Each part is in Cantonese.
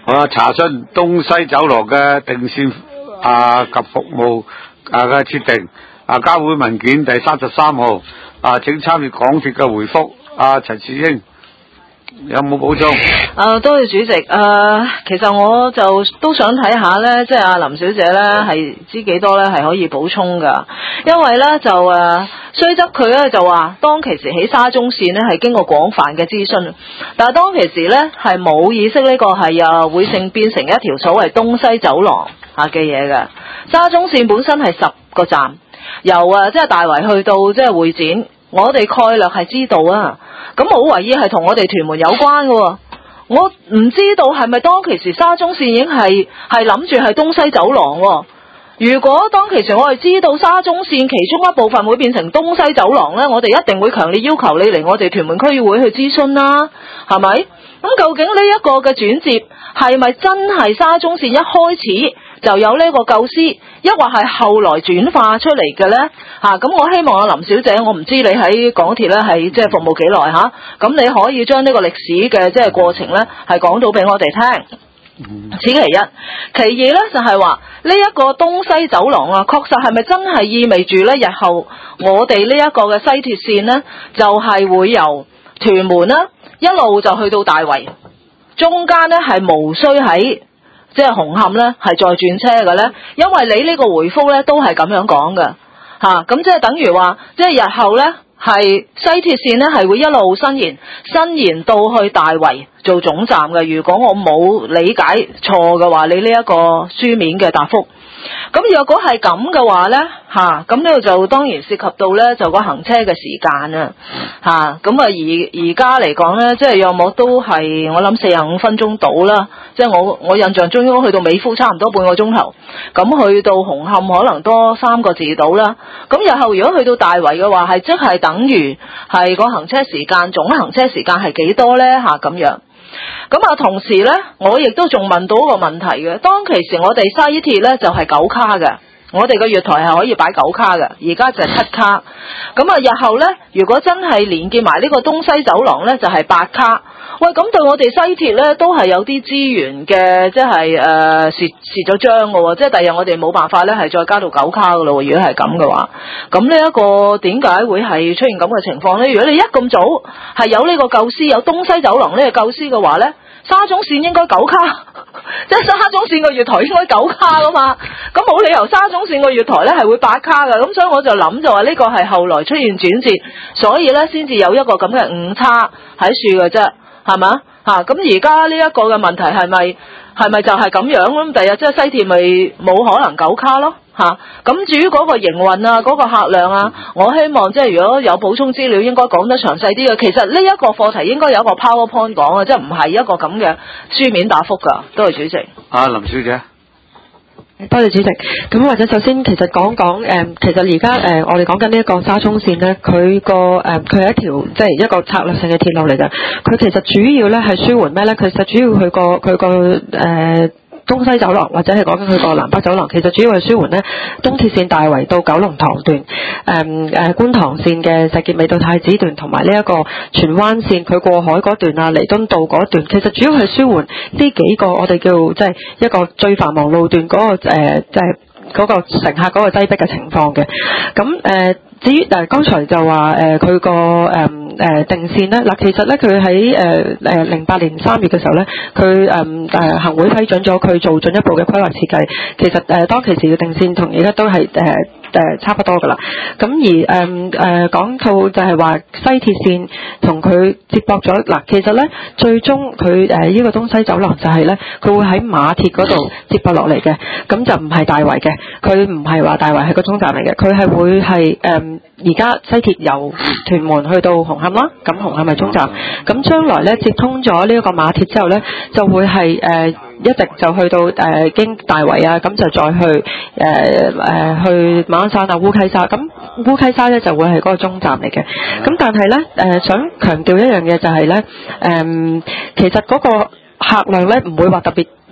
查詢東西走廊嘅定線及服務嘅設定交會文件第33號請參閱港鐵嘅回覆。陳志英有冇補充？ 多謝主席。其實我就都想睇下咧，即係阿林小姐咧係知幾多咧係可以補充噶，因為咧就雖則佢咧就話當其時喺沙中線咧係經過廣泛嘅諮詢，但係當其時咧係冇意識呢個係會變成一條所謂東西走廊嘅嘢嘅。沙中線本身係10個站，由即係大圍去到即係會展，我哋概略係知道啊。咁冇懷疑係同我哋屯門有關嘅，我唔知道係咪當其時沙中線已經係諗住係東西走廊。如果當其時我哋知道沙中線其中一部分會變成東西走廊呢，我哋一定會強烈要求你嚟我哋屯門區議會去諮詢啦，係咪？咁究竟呢一個嘅轉接係咪真係沙中線一開始就有呢個構思，抑或係後來轉化出嚟嘅呢？咁我希望林小姐，我唔知你喺港鐵呢係即係服務幾耐嚇，咁你可以將呢個歷史嘅即係過程呢係講到俾我哋聽。此其一，其二呢，就係話呢一個東西走廊確實係咪真係意味住呢？日後我哋呢一個嘅西鐵線呢，就係會由屯門啦一路就去到大圍，中間呢係無需喺即係紅磡呢係再轉車嘅呢？因為你呢個回覆呢都係咁樣講嘅咁即係等於話即係日後呢係西鐵線呢係會一路伸延到去大圍做總站嘅。如果我冇理解錯嘅話，你呢一個書面嘅答覆。咁若果係咁嘅話呢，咁呢度就當然涉及到呢就個行車嘅時間咁而家嚟講呢，即係約莫都係我諗45分鐘到啦，即係我印象中應該去到美孚差唔多半個鐘頭，咁去到紅磡可能多3個字到啦。咁日後如果去到大圍嘅話，係即係等於係個行車時間總行車時間係幾多呢？咁樣。咁同時呢，我亦都仲問到一個問題嘅。當其時我哋西鐵呢就係9卡嘅，我哋個月台係可以擺9卡嘅，而家就係7卡。咁日後呢，如果真係連結埋呢個東西走廊呢，就係8卡。喂，咁對我哋西鐵呢都係有啲資源嘅，即係蝕咗張嘅喎，即係第日我哋冇辦法呢係再加到9卡嘅咯。如果係咁嘅話，咁呢一個點解會係出現咁嘅情況呢？如果你一咁早係有呢個構思，有東西走廊呢個構思嘅話呢，沙中線應該9卡，即係沙中線個月台應該9卡噶嘛，咁冇理由沙中線個月台呢係會8卡嘅。咁所以我就諗就話呢個係後來出現轉折，所以呢先至有一個咁嘅誤差喺處嘅啫。係嘛咁而家呢一個嘅問題係咪就係咁樣？咁第日即係西鐵咪冇可能9卡咯咁至於嗰個營運嗰個客量我希望即係如果有補充資料應該講得詳細啲嘅。其實呢一個課題應該有一個 PowerPoint 講即係唔係一個咁嘅書面答覆㗎。多謝主席。林小姐。 多謝主席。咁或者首先其實講其實而家我哋講緊呢一個沙中線呢，佢係一條即係一個策略性嘅鐵路嚟嘅。佢其實主要呢係舒緩咩呢？其實主要佢個東西走廊或者係講緊佢個南北走廊，其實主要係舒緩呢東鐵線大圍到九龍塘段，觀塘線嘅石硤尾到太子段，同埋呢一個荃灣線佢過海嗰段彌敦道嗰段，其實主要係舒緩呢幾個我哋叫即係一個最繁忙路段嗰個即係嗰個乘客嗰個擠迫嘅情況嘅。咁至於剛才就話佢個定線咧，其實咧佢喺08年3月嘅時候咧，佢行會批准咗佢做進一步嘅規劃設計。其實當其時嘅定線同而家都係差不多噶啦。咁而講到就係話西鐵線同佢接駁咗其實咧最終佢呢個東西走廊就係咧佢會喺馬鐵嗰度接駁落嚟嘅，咁就唔係大圍嘅，佢唔係話大圍係個中站嚟嘅，佢係會係而家西鐵由屯門去到紅磡啦，咁紅磡係中站，咁將來咧接通咗呢一個馬鐵之後咧，就會係一直就去到經大圍咁就再去去馬鞍山烏溪沙，咁烏溪沙咧就會係嗰個中站嚟嘅。咁但係咧想強調一樣嘢就係咧其實嗰個客量咧唔會話特別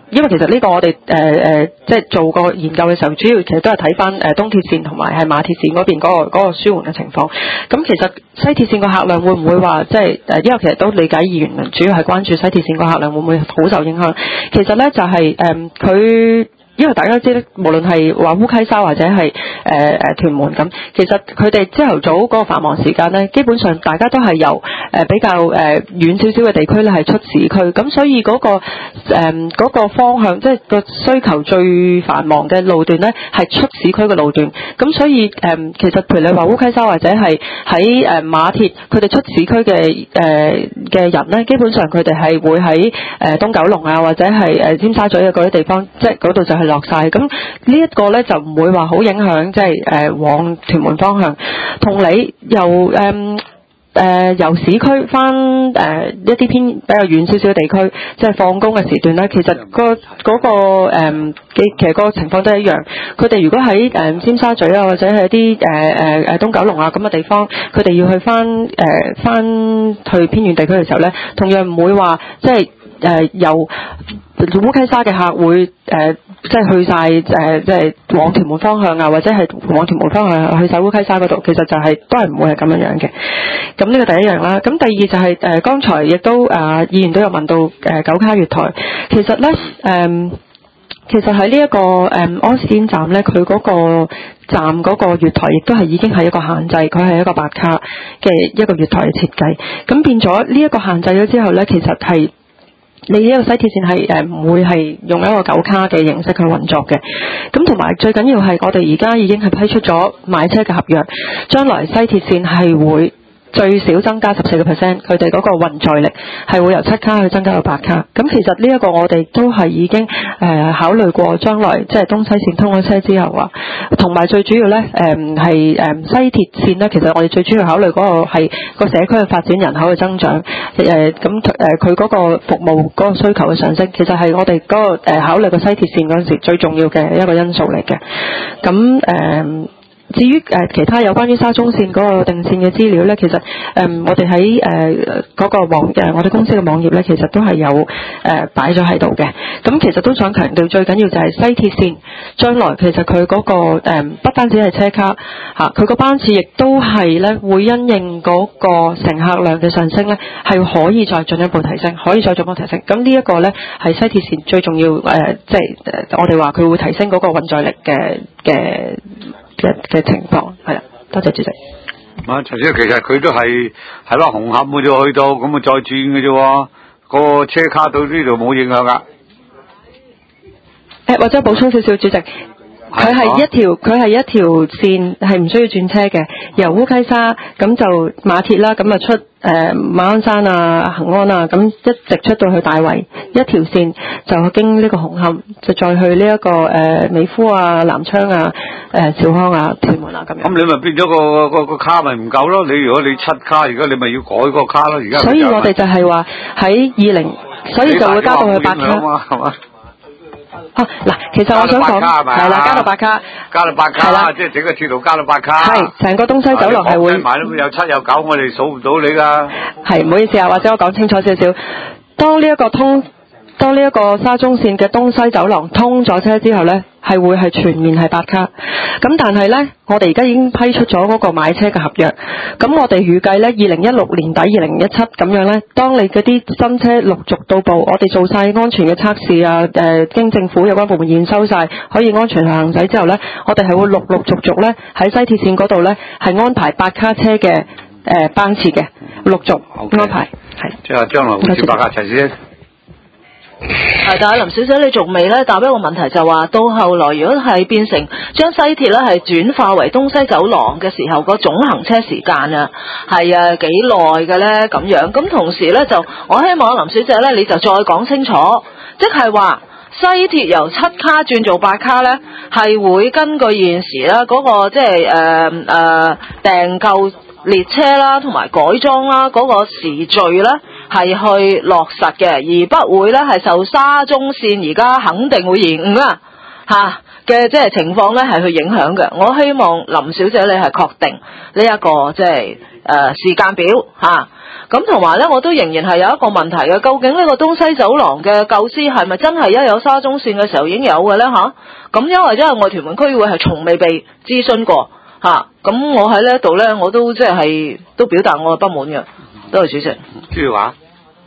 因為其實呢個我哋即係做個研究嘅時候，主要其實都係睇翻東鐵線同埋係馬鐵線嗰邊嗰個舒緩嘅情況。咁其實西鐵線個客量會唔會話即係因為其實都理解議員主要係關注西鐵線個客量會唔會好受影響？其實咧就係佢。因為大家知咧，無論係話烏溪沙或者係屯門咁，其實佢哋朝頭早嗰個繁忙時間咧，基本上大家都係由比較遠少少嘅地區咧係出市區，咁所以嗰個方向，即係個需求最繁忙嘅路段咧係出市區嘅路段，咁所以其實譬如你話烏溪沙或者係喺馬鐵，佢哋出市區嘅人咧，基本上佢哋係會喺東九龍啊或者係尖沙咀嘅嗰啲地方，即係嗰度就係落晒，咁呢一個咧就唔會話好影響，即係往屯門方向。同你由市區翻一啲偏比較遠少少嘅地區，即係放工嘅時段咧，其實其實個情況都一樣。佢哋如果喺尖沙咀啊，或者係一啲東九龍啊咁嘅地方，佢哋要去翻去偏遠地區嘅時候咧，同樣唔會話即係由烏溪沙嘅客會即係去晒即係往屯門方向啊，或者係往屯門方向去晒烏溪沙嗰度，其實就係都係唔會係咁樣嘅。咁呢個第一樣啦。咁第二就係剛才亦都議員都有問到九卡月台，其實咧其實喺呢一個柯士甸站咧，佢嗰個站嗰個月台亦都係已經係一個限制，佢係一個8卡嘅一個月台嘅設計。咁變咗呢一個限制咗之後咧，其實係你呢個西鐵線係唔會係用一個9卡嘅形式去運作嘅。咁同埋最緊要係我哋而家已經係批出咗買車嘅合約，將來西鐵線係會最少增加14%，佢哋嗰個運載力係會由7卡去增加到8卡。咁其實呢一個我哋都係已經考慮過，將來即係東西線通咗車之後啊，同埋最主要咧係西鐵線咧，其實我哋最主要考慮嗰個係個社區嘅發展、人口嘅增長，佢嗰個服務嗰個需求嘅上升，其實係我哋嗰個考慮個西鐵線嗰陣時最重要嘅一個因素嚟嘅。咁至於其他有關於沙中線嗰個定線嘅資料咧，其實我哋喺嗰個我哋公司嘅網頁咧，其實都係有擺咗喺度嘅。咁其實都想強調，最緊要就係西鐵線將來其實佢嗰個不單止係車卡佢個班次亦都係咧會因應嗰個乘客量嘅上升咧，係可以再進一步提升，可以再進一步提升。咁呢一個咧係西鐵線最重要即係我哋話佢會提升嗰個運載力嘅情況係啦，多謝主席。 陳小姐，其實佢都係話紅磡嗰度去到，咁啊再轉嘅啫，個車卡到呢度冇影響噶。 或者補充少少，主席，佢係一條線係唔需要轉車嘅，由烏溪沙咁就馬鐵啦，咁啊出馬鞍山啊、恆安啊，咁一直出到去大圍一條線，就經呢個紅磡，就再去呢一個美孚啊、南昌啊、兆康啊、屯門啊咁樣。咁你咪變咗個卡咪唔夠咯？你如果你7卡，而家你咪要改個卡咯？而家。所以我哋就係話喺所以就會加到去8卡。 係嘛？ 嗱，其實我想講係啦，加到8卡， 係啦，即係整個鐵路加到8卡， 係成個東西走廊係會埋都有7有9，我哋數唔到你㗎。 係，唔好意思啊，或者我講清楚少少。當呢一個沙中線嘅東西走廊通咗車之後呢，係會係全面係8卡。咁但係呢，我哋而家已經批出咗嗰個買車嘅合約。咁我哋預計呢，2016年底、2017咁樣呢，當你嗰啲新車陸續到埗，我哋做晒安全嘅測試啊，經政府有關部門驗收晒，可以安全行駛之後呢，我哋係會陸續呢喺西鐵線嗰度呢，係安排8卡車嘅班次嘅，陸續安排。係。 即係將來會接8卡齊先。 但係林小姐你仲未咧答一個問題，就話到後來如果係變成將西鐵咧係轉化為東西走廊嘅時候，個總行車時間啊係幾耐嘅咧咁樣？咁同時咧就我希望林小姐咧你就再講清楚，即係話西鐵由7卡轉做8卡咧，係會根據現時咧嗰個即係訂購列車啦同埋改裝啦嗰個時序咧係去落實嘅，而不會咧係受沙中線而家肯定會延誤嘅即係情況咧係去影響嘅。我希望林小姐你係確定呢一個即係時間表嚇。咁同埋咧，我都仍然係有一個問題嘅，究竟呢個東西走廊嘅構思係咪真係一有沙中線嘅時候已經有嘅咧嚇？咁因為我屯門區議會係從未被諮詢過嚇，咁我喺呢一度咧，我都即係都表達我嘅不滿嘅。多謝主席。 朱耀華，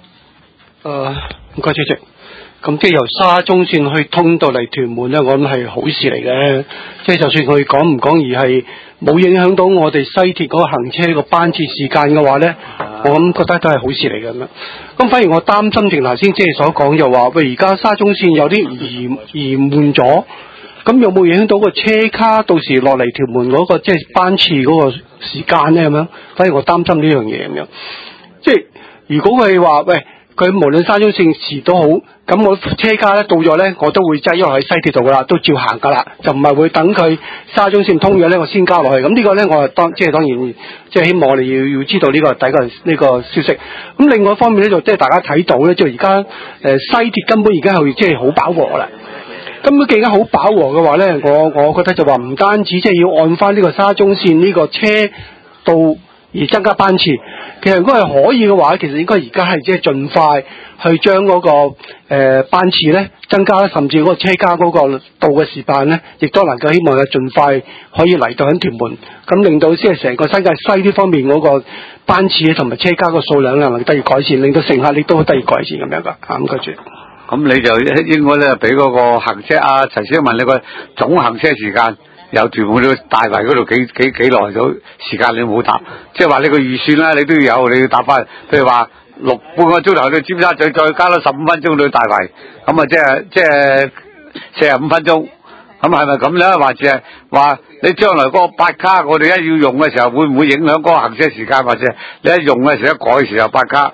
唔該主席。咁即係由沙中線去通到嚟屯門咧，我諗係好事嚟嘅。即係就算佢講唔講而係冇影響到我哋西鐵嗰個行車個班次時間嘅話咧，我諗覺得都係好事嚟嘅咁樣。咁反而我擔心正頭先即係所講就話，喂而家沙中線有啲延緩咗，咁有冇影響到個車卡到時落嚟屯門嗰個即係班次嗰個時間咧咁樣？反而我擔心呢樣嘢咁樣。即係如果佢話喂，佢無論沙中線遲都好，咁我車卡咧到咗咧，我都會擠咗喺西鐵度噶啦，都照行噶啦，就唔係會等佢沙中線通咗咧，我先加落去。咁呢個咧，我當然即係希望我哋要知道呢個第一個呢個消息。咁另外一方面咧，就即係大家睇到咧，就而家西鐵根本而家係即係好飽和啦。咁既然好飽和嘅話咧，我覺得就話唔單止即係要按翻呢個沙中線呢個車道而增加班次，其實如果係可以嘅話，其實應該而家係即係盡快去將嗰個班次咧增加，甚至嗰個車卡嗰個到嘅時間咧，亦都能夠希望係盡快可以嚟到喺屯門，咁令到即係成個新界西呢方面嗰個班次同埋車卡個數量咧能夠得以改善，令到乘客亦都得以改善咁樣噶。唔該住。 咁你就應該咧俾嗰個行車陳小姐問你個總行車時間。由屯門到大圍嗰度幾耐咗時間你冇答，即係話你個預算啦，你都要有，你要答翻。譬如話半個鐘頭到尖沙咀，再加多15分鐘到大圍，咁啊即係45分鐘，咁係咪咁咧？或者係話你將來嗰個8卡，我哋一要用嘅時候，會唔會影響嗰個行車時間？或者你一用嘅時候一改嘅時候8卡？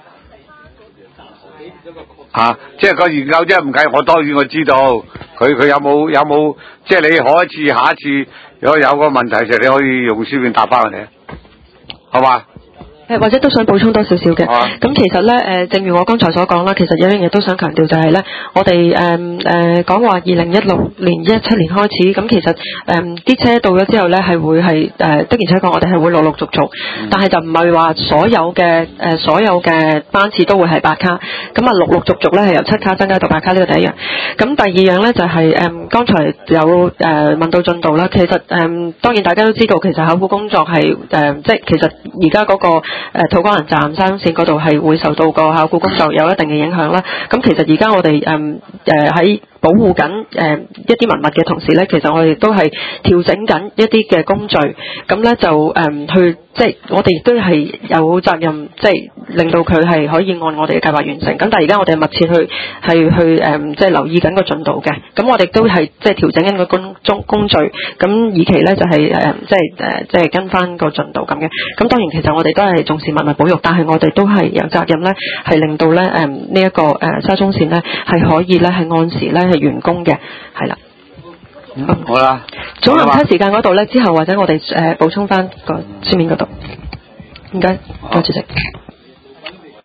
即係個研究啫，唔計。我當然我知道佢有冇，即係你下一次如果有個問題就你可以用書面答翻我哋，好嘛？ 或者都想補充多少少嘅。咁其實咧正如我剛才所講啦，其實有樣嘢都想強調就係咧，我哋講話2016年、17年開始，咁其實啲車到咗之後咧係會係的而且確我哋係會陸陸續續，但係就唔係話所有嘅班次都會係8卡，咁啊陸陸續續咧係由7卡增加到8卡，呢個第一樣。咁第二樣咧就係剛才有問到進度啦，其實當然大家都知道，其實考古工作係即係其實而家嗰個土瓜灣站沙中線嗰度係會受到個考古工作有一定嘅影響啦。咁其實而家我哋喺保護緊一啲文物嘅同時咧，其實我哋都係調整緊一啲嘅工序，咁咧就去即係我哋亦都係有責任，即係令到佢係可以按我哋嘅計劃完成。咁但係而家我哋密切去即係留意緊個進度嘅。咁我哋都係即係調整緊個工序，咁以期咧就係即係跟翻個進度咁嘅。咁當然其實我哋都係重視文物保育，但係我哋都係有責任咧，係令到咧呢一個沙中線咧係可以咧係按時咧係完工嘅，係啦。 好啦， 總行車時間嗰度咧，之後或者我哋補充翻個書面嗰度。唔該，多謝主席。